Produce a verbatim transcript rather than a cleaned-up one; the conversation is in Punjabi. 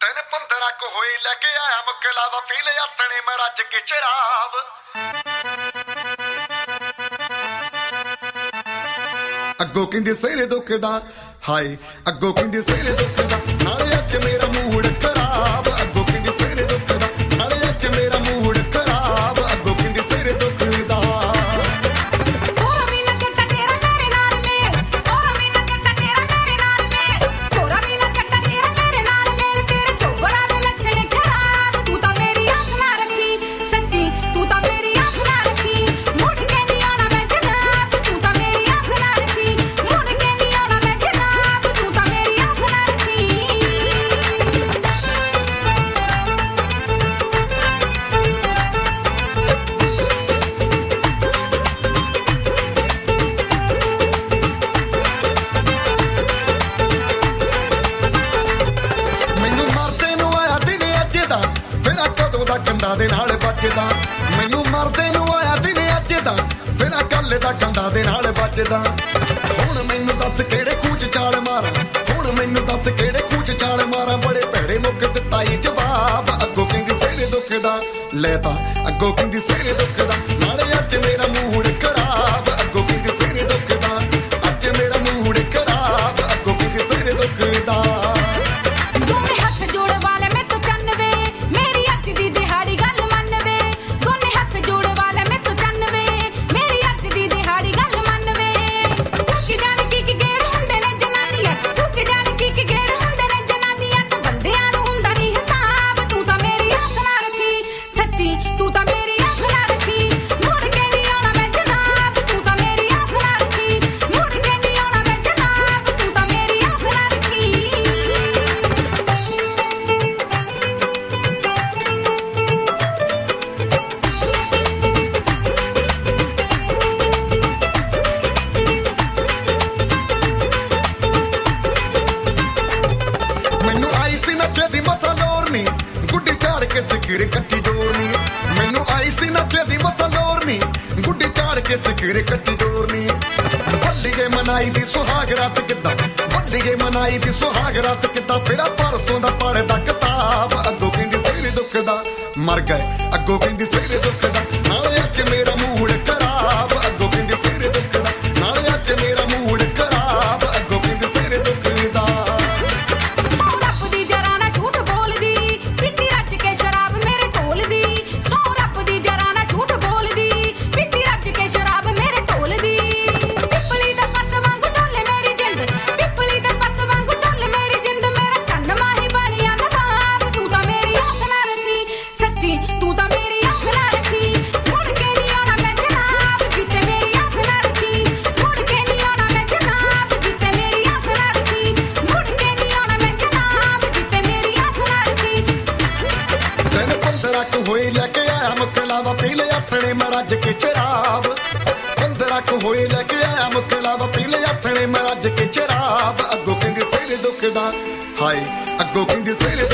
ਤਿੰਨ ਪੰਦਰਾਂ ਕੁ ਹੋਏ ਲੈ ਕੇ ਆਇਆ ਮੁਕਲਾਵਾ ਪੀ ਲਿਆ ਤਣੇ ਮੈਂ ਰੱਜ ਕੇ ਚਰਾਬ ਅੱਗੋਂ ਕਹਿੰਦੇ ਸਿਰੇ ਦੁਖਦਾ ਹਾਏ ਅੱਗੋਂ ਕਹਿੰਦੇ ਸਿਰੇ ਦੁਖਦਾ ਨਾਲੇ ਅੱਜ ਮੇਰਾ ਮੂਡ ਖਰਾਬ ਅੱਗੋਂ ਕਹਿੰਦੇ ਸਿਰੇ ਦੁਖਦਾ ਨਾਲੇ ਅੱਜ ਮੇਰਾ ਮੂਡ ਖਰਾਬ ਅੱਗੋਂ ਕਹਿੰਦੇ ਸਿਰੇ ਦੁਖਦਾ ਥੋੜਾ ਵੀ ਨਾ ਕੱਟਾ ਤੇਰਾ ਮੇਰੇ ਨਾਲ ਮੇਲ ਥੋੜਾ ਵੀ ਨਾ ਕੱਟਾ ਤੇਰਾ ਮੇਰੇ ਨਾਲ ਮੇਲ ਥੋੜਾ ਵੀ ਨਾ ਕੱਟਾ ਤੇਰਾ ਮੇਰੇ ਨਾਲ ਮੇਲ ਤੇਰੇ ਚੋਬੜਾ ਦੇ ਲੱਛਣ ਖਰਾਬ ਤੂੰ ਤਾਂ ਮੇਰੀ ਆਸ ਨਾ ਰੱਖੀ ਸੱਚੀ ਤੂੰ ਤਾਂ ਮੇਰੀ ਆਸ ਨਾ ਰੱਖੀ ਮੁੜ ਕੇ ਨਹੀਂ ਆਉਣਾ ਮੈਂ ਜਨਾਬ ਤੂੰ ਤਾਂ ਮੇਰੀ ਆਸ ਨਾ ਰੱਖੀ ਮੁੜ ਕੇ ਨਹੀਂ ਆਉਣਾ ਮੈਂ ਜਨਾਬ ਤੂੰ ਤਾਂ ਮੇਰੀ ਆਸ ਨਾ ਰੱਖੀ ਮੈਨੂੰ ਮਰਦੇ ਨੂੰ ਆਇਆ ਦਿਨ ਅੱਜ ਦਾ ਫਿਰ ਆ ਕਦੋਂ ਦਾ ਕੰਡਾ ਦੇ ਨਾਲ ਵੱਜਦਾ ਮੈਨੂੰ ਮਰਦੇ ਨੂੰ ਆਇਆ ਦਿਨ ਅੱਜ ਦਾ ਫਿਰ ਆ ਕੱਲ ਦਾ ਕੰਡਾ ਦੇ ਨਾਲ ਵੱਜਦਾ ਹੁਣ ਮੈਨੂੰ ਦੱਸ ਕਿਹੜੇ ਖੂਚ ਚਾਲ ਮਾਰਾਂ ਹੁਣ ਮੈਨੂੰ ਦੱਸ ਕਿਹੜੇ ਖੂਚ ਚਾਲ ਮਾਰਾਂ ਬੜੇ ਭੈੜੇ ਮੁੱਕ ਦਿੱਤਾ ਈ ਜਵਾਬ ਅੱਗੋਂ ਕਹਿੰਦੀ ਸਿਰ ਦੁਖਦਾ ਲੈ ਤਾਂ ਅੱਗੋਂ ਕਹਿੰਦੀ ਸਿਰ ਦੁਖਦਾ ਨਾਲੇ ਅੱਜ ਮੇਰਾ ਮੂਡ ਖਰਾਬ ਅੱਗੋਂ ਕਹਿੰਦੀ ਸਿਰ ਦੁਖਦਾ ਅੱਜ ਮੇਰਾ ਮੂਡ ਖਰਾਬ ਅੱਗੋਂ ਕਹਿੰਦੀ ਸਿਰ ਦੁਖਦਾ ਦੋਨੇ ਹੱਥ ਜੋੜ ਵਾਲੇ ਮੈਂ ਤੋ ਚੰਨਵੇ ਮੇਰੀ ਅੱਜ ਦੀ ਦਿਹਾੜੀ ਗੱਲ ਮੰਨਵੇ ਦੋਨੇ ਹੱਥ ਜੋੜ ਵਾਲੇ ਮੈਂ ਤੋ ਚੰਨਵੇ ਮੇਰੀ ਅੱਜ ਦੀ ਦਿਹਾੜੀ ਗੱਲ ਮੰਨਵੇ ਤੂੰ ਕੀ ਜਾਣ ਕੀ ਕੀ ਗੇੜ ਹੁੰਦੇ ਨੇ ਜਨਾਨੀਆਂ ਤੂੰ ਕੀ ਜਾਣ ਕੀ ਕੀ ਗੇੜ ਹੁੰਦੇ ਨੇ ਜਨਾਨੀਆਂ ਤੇ ਬੰਦਿਆਂ ਨੂੰ ਹੁੰਦਾ ਨਹੀਂ ਹਿਸਾਬ ਤੂੰ ਤਾਂ ਮੇਰੀ ਆਸ ਨਾ ਰੱਖੀ ਸੱਚੀ ਤੂੰ ਤਾਂ ਮੇਰੀ ਆਸ ਨਾ ਰੱਖੀ ਮੁੜ ਕੇ ਨਹੀਂ ਆਉਣਾ ਮੈਂ ਜਨਾਬ ਤੂੰ ਤਾਂ ਮੇਰੀ ਆਸ ਨਾ ਰੱਖੀ ਮੁੜ ਕੇ ਨਹੀਂ ਆਉਣਾ ਮੈਂ ਜਨਾਬ ਤੂੰ ਤਾਂ ਮੇਰੀ ਆਸ ਨਾ ਰੱਖੀ ਮੈਨੂੰ ਆਈ ਸੀ ਨਸ਼ੇ ਦੀ ਮਸਾ ਲੋਰਨੀ ਗੁੱਡੀ ਝਾੜ ਕੇ ਸਿਕਰ ਕੱਟੀ ਡੋਰਨੀ ਮੈਨੂੰ ਆਈ ਸੀ ਨਸ਼ੇ ਦੀ ਮਸਾ ਲੋਰਨੀ ਗੁੱਡੀ ਝਾੜ ਕੇ ਸਿਕਰ ਕੱਟੀ ਡੋਰਨੀ ਬੱਲੀਏ ਮਨਾਈ ਦੀ ਸੁਹਾਗ ਰਾਤ ਕਿੱਦਾਂ ਬੱਲੀਏ ਮਨਾਈ ਦੀ ਸੁਹਾਗ ਰਾਤ ਕਿੱਦਾਂ ਫੇਰਾ ਪਰਸੋਂ ਦਾ ਪੜਦਾ ਕਿਤਾਬ ਅੱਗੋਂ ਕਹਿੰਦੀ ਸਿਰ ਦੁਖਦਾ ਮਰ ਗਏ ਅੱਗੋਂ ਕਹਿੰਦੀ ਸਿਰ ਦੁਖਦਾ ਨਾਲੇ ਅੱਜ ਮੇਰਾ ਮੂਡ ਖਰਾਬ ਅੱਗੋਂ ਕਹਿੰਦੀ ਸਿਰ ਦੁਖਦਾ ਨਾਲੇ ਅੱਜ ਮੇਰਾ ਮੂਡ ਖਰਾਬ ਅੱਗੋਂ ਕਹਿੰਦੀ ਸਿਰ ਦੁਖਦਾ ਸੌ ਰੱਬ ਦੀ ਜਰਾ ਨਾ ਝੂਠ ਬੋਲਦੀ ਪਿੱਟੀ ਰੱਜ ਕੇ ਸ਼ਰਾਬ ਮੇਰੇ ਢੋਲਦੀ ਸੌ ਰੱਬ ਦੀ ਜਰਾ ਨਾ ਝੂਠ ਬੋਲਦੀ ਪਿੱਟੀ ਰੱਜ ਕੇ ਸ਼ਰਾਬ ਮੇਰੇ ਢੋਲਦੀ ਪਿੱਪਲੀ ਦੇ ਪੱਤ ਵਾਂਗੂ ਢੋਲੇ ਮੇਰੀ ਜਿੰਦ ਪਿੱਪਲੀ ਦੇ ਪੱਤ ਵਾਂਗੂ ਢੋਲੇ ਮੇਰੀ ਜਿੰਦ ਮੇਰਾ ਕੰਨ ਮਾਹੀ ਬਾਲੀਆਂ ਦਾ ਬਾਪ ਤੂੰ ਤਾਂ ਮੇਰੀ ਆਸ ਨਾ ਰੱਖੀ ਸੱਚੀ ਤੂੰ ਤਾਂ ਮੇਰੀ ਆਸ ਨਾ ਰੱਖੀ ਮੁੜ ਕੇ ਨਹੀਂ ਆਉਣਾ ਮੈਂ ਜਨਾਬ ਜਿੱਤੇ ਮੇਰੀ ਆਸ ਨਾ ਰੱਖੀ ਮੁੜ ਕੇ ਨਹੀਂ ਆਉਣਾ ਮੈਂ ਜਨਾਬ ਜਿੱਤੇ ਮੇਰੀ ਆਸ ਨਾ ਰੱਖੀ ਮੁੜ ਕੇ ਨਹੀਂ ਆਉਣਾ ਮੈਂ ਜਨਾਬ ਜਿੱਤੇ ਮੇਰੀ ਆਸ ਨਾ ਰੱਖੀ ਤਿੰਨ ਪੰਦਰਾਂ ਕੁ ਹੋਏ ਲੈ ਕੇ ਆਇਆ ਮੁਕਲਾਵਾ ਪੀ ਲਿਆ ਥਣੇ ਮੈਂ ਰੱਜ ਕੇ ਚਰਾਬ ਪੰਦਰਾਂ ਕੁ ਹੋਏ ਲੈ ਕੇ ਆਇਆ ਮੁਕਲਾਵਾ ਪੀ ਲਿਆ ਥਣੇ ਮੈਂ ਰੱਜ ਕੇ ਚਰਾਬ ਅੱਗੋਂ ਕਹਿੰਦੀ ਸਿਰ ਦੁਖਦਾ ਹਾਏ ਅੱਗੋਂ ਕਹਿੰਦੀ ਸਿਰ